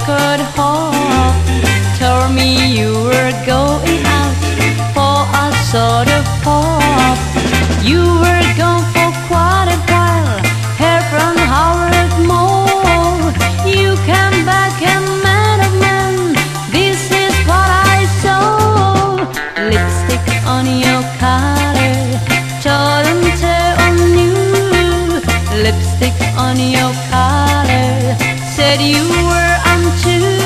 record hop. Told me you were going out for a sort of pop. You were gone for quite a while, hair from Howard Mall. You came back and man of man, this is what I saw. Lipstick on your collar, torrente on you. Lipstick on your collar, said you were untrue.